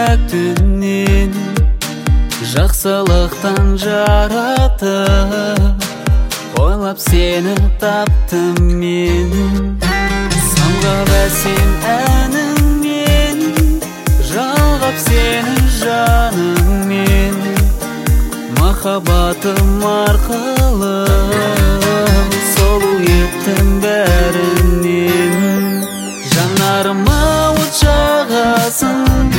пәктүнен жақсылықтан жаратып ойлап сені таптым мен. Самғап әсем әніңмен жалғап сені жаныңмен, махаббатым арқылы сұлу еттім бәрінен. Жанарыма от жағасың,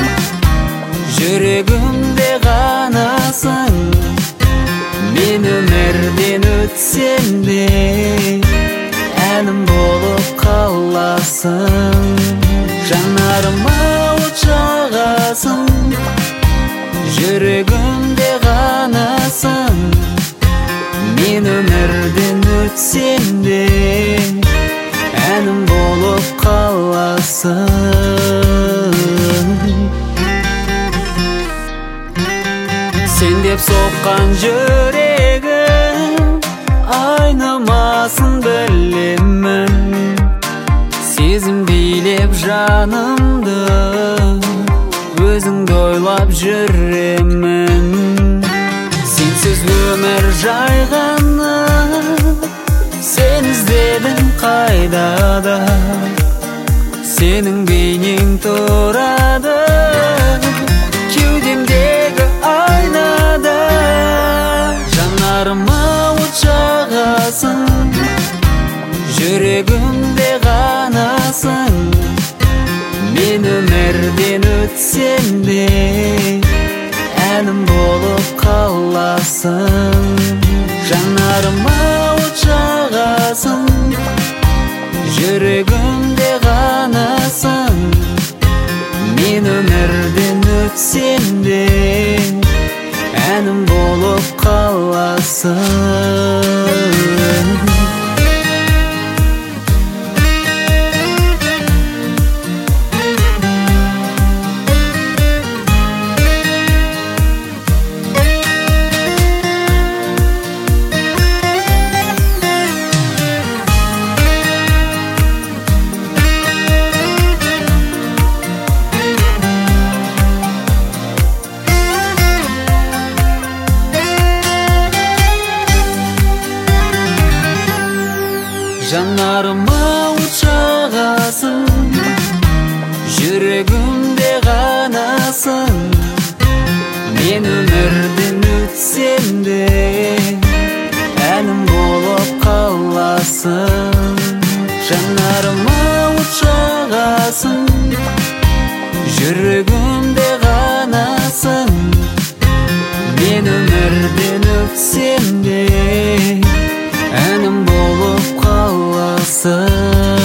жүрегімде ғанасың. Мен өмірден өтсем де әнім болып қаласың. Жанарыма от жағасың, жүрегімде ғанасың. Мен өмірден өтсем де әнім болып қаласың. Сен деп соққан жүрегім айнымасын білемін. Сезім билеп жанымды, өзіңді ойлап жүремін. Сенсіз өмір жайғаны, сен іздедің қайда да. Сенің бейнең тұрады кеудемдегі айнада. Жанарыма от жағасың, жүрегімде ғанасың. Мен өмірден өтсем де әнім болып қаласың. Жанарыма от жағасың, жүрегімде ғанасың. Мен өмірден өтсем де әнім болып қаласың. Жанарыма от жағасың, жүрегімде ғанасың. Мен өмірден өтсем де әнім болып қаласың. Жанарыма от жағасың, жүрегімде ғанасың. Мен өмірден өтсем де әнім болып қаласың.